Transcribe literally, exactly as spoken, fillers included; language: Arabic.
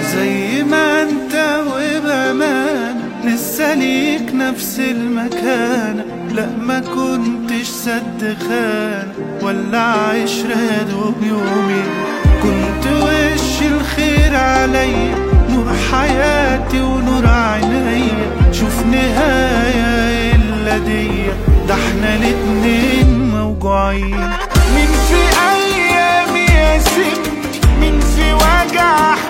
زي ما انت وبأمان لسه ليك نفس المكانة. لا ما كنتش سد خانة ولا عشرة يا دوب يومين، كنت وش الخير عليا، نور حياتي ونور عينيا. شوف نهاية إلا دي، ده احنا الاتنين موجوعين. مين في أيامي يسيبني، مين في وجع